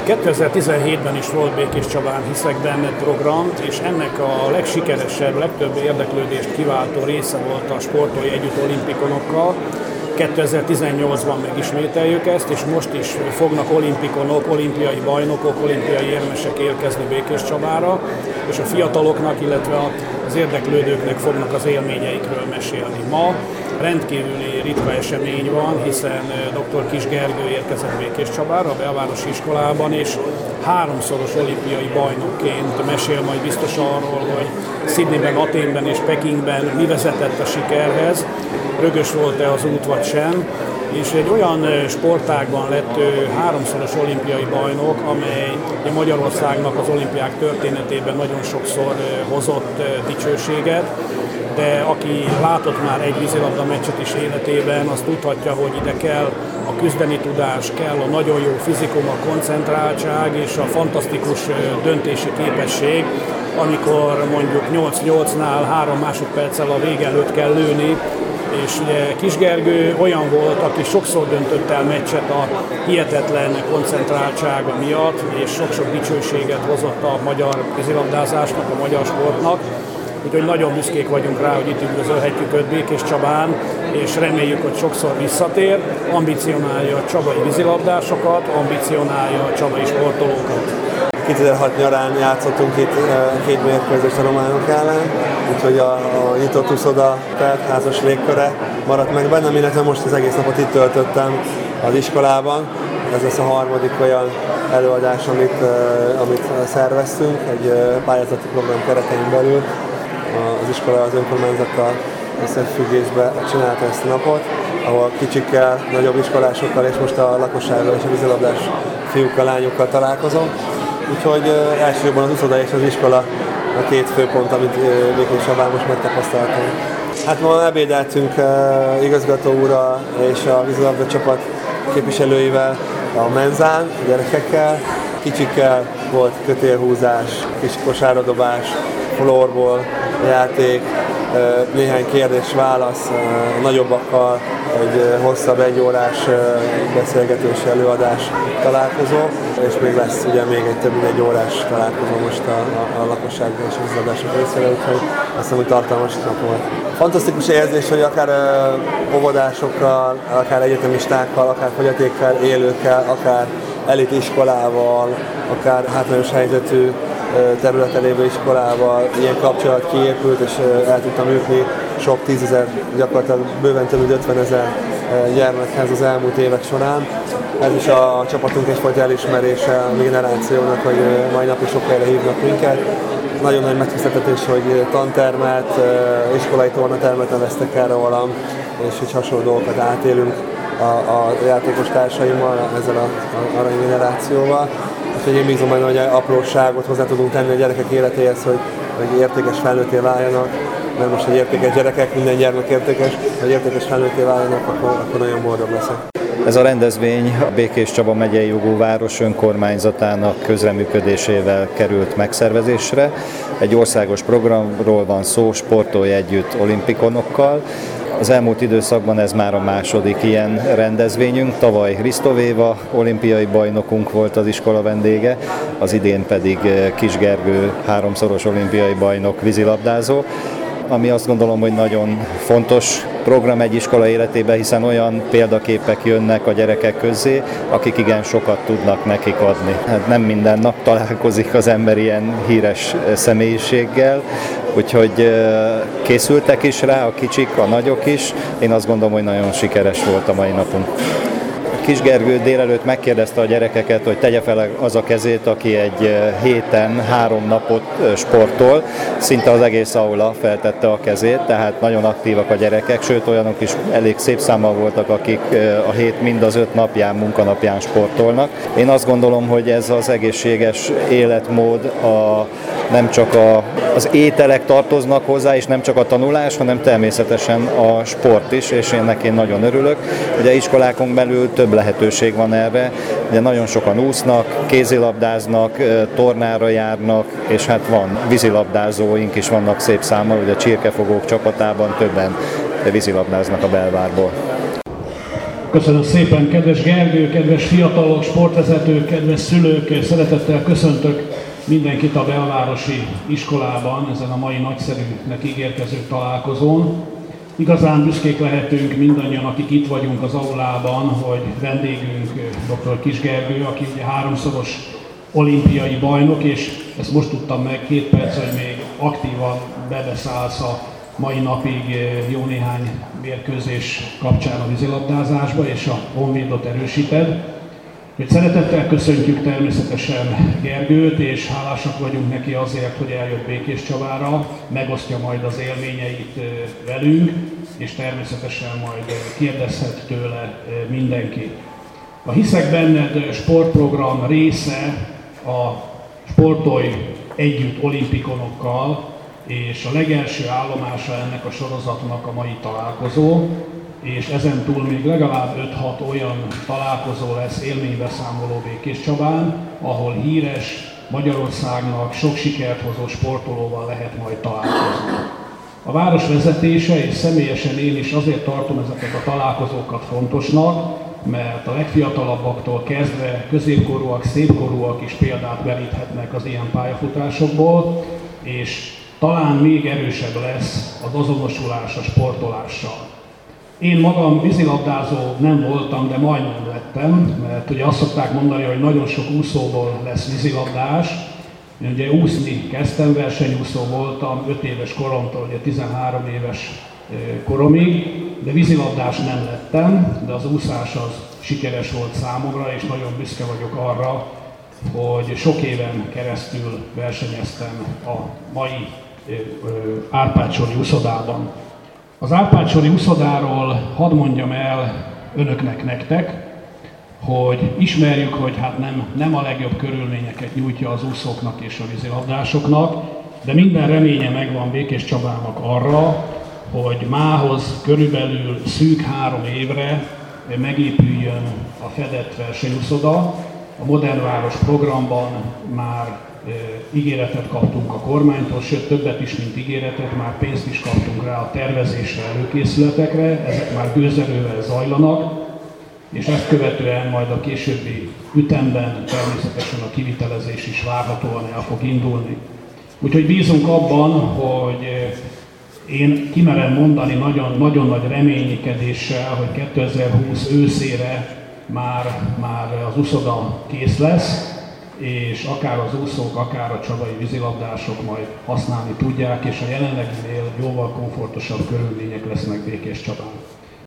2017-ben is volt Békés Csabán Hiszek Benned program, és ennek a legsikeresebb, legtöbb érdeklődést kiváltó része volt a Sportolj Együtt olimpikonokkal. 2018-ban megismételjük ezt, és most is fognak olimpikonok, olimpiai bajnokok, olimpiai érmesek érkezni Békés Csabára, és a fiataloknak, illetve az érdeklődőknek fognak az élményeikről mesélni. Ma rendkívüli ritka esemény van, hiszen dr. Kiss Gergő érkezett Békés Csabára, a belvárosi iskolában, és háromszoros olimpiai bajnokként mesél majd biztos arról, hogy Sydneyben, Athénben és Pekingben mi vezetett a sikerhez, rögös volt-e az út vagy sem, és egy olyan sportágban lett háromszoros olimpiai bajnok, amely Magyarországnak az olimpiák történetében nagyon sokszor hozott dicsőséget, de aki látott már egy vízilabda meccset is életében, az tudhatja, hogy ide kell a küzdeni tudás, kell a nagyon jó fizikum, a koncentráltság és a fantasztikus döntési képesség, amikor mondjuk 8-8-nál 3 másodperccel a vége előtt kell lőni, és ugye Kiss Gergő olyan volt, aki sokszor döntött el meccset a hihetetlen koncentráltsága miatt, és sok-sok dicsőséget hozott a magyar vízilabdázásnak, a magyar sportnak. Úgyhogy nagyon büszkék vagyunk rá, hogy itt üdvözölhetjük őt Békés Csabán, és reméljük, hogy sokszor visszatér, ambicionálja a csabai vízilabdásokat, ambicionálja a csabai sportolókat. 2006 nyarán játszottunk itt 2 mérkőzést a románok ellen, úgyhogy a nyitott úszoda teltházas légköre maradt meg bennem, illetve most az egész napot itt töltöttem az iskolában. Ez lesz a harmadik olyan előadás, amit szerveztünk, egy pályázati program keretein belül. Az iskola az önkormányzattal összefüggésben csinálta ezt a napot, ahol kicsikkel, nagyobb iskolásokkal és most a lakossággal és a vízilabdás fiúkkal, lányokkal találkozom. Úgyhogy elsősorban az uszoda és az iskola a 2 főpont, amit Békés Csabán most megtapasztaltam. Hát ma ebédeltünk igazgató úrral és a vízilabda csapat képviselőivel a menzán, a gyerekekkel. Kicsikkel volt kötélhúzás, kis kosáradobás, floorball játék, néhány kérdés-válasz, nagyobbakkal egy hosszabb 1 órás beszélgetési előadás találkozó, és még lesz ugye még egy több mint 1 órás találkozó most a lakossággal és a vízilabdások részére, úgyhogy azt hiszem, hogy tartalmas nap volt. Fantasztikus érzés, hogy akár óvodásokkal, akár egyetemistákkal, akár fogyatékkal élőkkel, akár elitiskolával, akár hátrányos helyzetű területen lévő iskolával ilyen kapcsolat kiépült, és el tudtam jutni sok 10 000, gyakorlatilag bőven több mint 50 000 gyermekhez az elmúlt évek során. Ez is a csapatunk egyfajta elismerése a generációnak, hogy mai nap is sok helyre hívnak minket. Nagyon nagy megtiszteltetés, hogy tantermet, iskolai tornatermet neveztek el rólam, és hogy hasonló dolgokat átélünk a játékos társaimmal, ezzel az arany generációval. Úgyhogy én bízom benne, hogy apróságot hozzá tudunk tenni a gyerekek életéhez, hogy értékes felnőtté váljanak, mert most, hogy értékes gyerekek, minden gyermek értékes, hogy értékes felnőtté váljanak, akkor nagyon boldog leszek. Ez a rendezvény a Békés Csaba megyei jogú város önkormányzatának közreműködésével került megszervezésre. Egy országos programról van szó, Sportolj Együtt olimpikonokkal. Az elmúlt időszakban ez már a második ilyen rendezvényünk. Tavaly Risztov Éva olimpiai bajnokunk volt az iskola vendége, az idén pedig Kiss Gergő 3-szoros olimpiai bajnok vízilabdázó, ami azt gondolom, hogy nagyon fontos program egy iskola életében, hiszen olyan példaképek jönnek a gyerekek közé, akik igen sokat tudnak nekik adni. Hát nem minden nap találkozik az ember ilyen híres személyiséggel, úgyhogy készültek is rá a kicsik, a nagyok is. Én azt gondolom, hogy nagyon sikeres volt a mai napunk. Kiss Gergő délelőtt megkérdezte a gyerekeket, hogy tegye fel az a kezét, aki egy héten 3 napot sportol. Szinte az egész aula feltette a kezét, tehát nagyon aktívak a gyerekek, sőt olyanok is elég szép számmal voltak, akik a hét mind az 5 napján, munkanapján sportolnak. Én azt gondolom, hogy ez az egészséges életmód, nem csak az ételek tartoznak hozzá, és nem csak a tanulás, hanem természetesen a sport is, és ennek én nagyon örülök. Ugye iskolákon belül több lehetőség van erre, ugye nagyon sokan úsznak, kézilabdáznak, tornára járnak, és hát van vízilabdázóink is vannak szép számmal, ugye a Csirkefogók csapatában többen vízilabdáznak a belvárból. Köszönöm szépen, kedves Gergő, kedves fiatalok, sportvezetők, kedves szülők, szeretettel köszöntök mindenkit a belvárosi iskolában, ezen a mai nagyszerűnek ígérkező találkozón. Igazán büszkék lehetünk mindannyian, akik itt vagyunk az aulában, hogy vendégünk dr. Kiss Gergő, aki ugye 3-szoros olimpiai bajnok, és ezt most tudtam meg 2 perc, hogy még aktívan bebeszállsz a mai napig jó néhány mérkőzés kapcsán a vízilabdázásba, és a Honvédot erősíted. Szeretettel köszöntjük természetesen Gergőt, és hálásak vagyunk neki azért, hogy eljött Békéscsavára, megosztja majd az élményeit velünk, és természetesen majd kérdezhet tőle mindenki. A Hiszek Benned sportprogram része a Sportolj Együtt olimpikonokkal, és a legelső állomása ennek a sorozatnak a mai találkozó, és ezen túl még legalább 5-6 olyan találkozó lesz, élménybeszámoló Békéscsabán, ahol híres, Magyarországnak sok sikert hozó sportolóval lehet majd találkozni. A város vezetése és személyesen én is azért tartom ezeket a találkozókat fontosnak, mert a legfiatalabbaktól kezdve középkorúak, szépkorúak is példát meríthetnek az ilyen pályafutásokból, és talán még erősebb lesz az azonosulás a sportolással. Én magam vízilabdázó nem voltam, de majdnem lettem, mert ugye azt szokták mondani, hogy nagyon sok úszóból lesz vízilabdás. Én ugye úszni kezdtem, versenyúszó voltam 5 éves koromtól, ugye 13 éves koromig, de vízilabdás nem lettem, de az úszás az sikeres volt számomra, és nagyon büszke vagyok arra, hogy sok éven keresztül versenyeztem a mai Árpád-sori úszodában. Az Árpád-sori úszodáról hadd mondjam el önöknek, nektek, hogy ismerjük, hogy hát nem a legjobb körülményeket nyújtja az úszóknak és a vízilabdásoknak, de minden reménye megvan Békéscsabának arra, hogy mához körülbelül szűk 3 évre megépüljön a fedett versenyúszoda. A Modern Város programban már ígéretet kaptunk a kormánytól, sőt többet is, mint ígéretet, már pénzt is kaptunk rá a tervezésre, előkészületekre, ezek már gőzerővel zajlanak, és ezt követően majd a későbbi ütemben természetesen a kivitelezés is várhatóan el fog indulni. Úgyhogy bízunk abban, hogy én kimerem mondani nagyon nagy reménykedéssel, hogy 2020 őszére már az úszoda kész lesz, és akár az úszók, akár a csabai vízilabdások majd használni tudják, és a jelenleginél jóval komfortosabb körülmények lesznek Békéscsabán.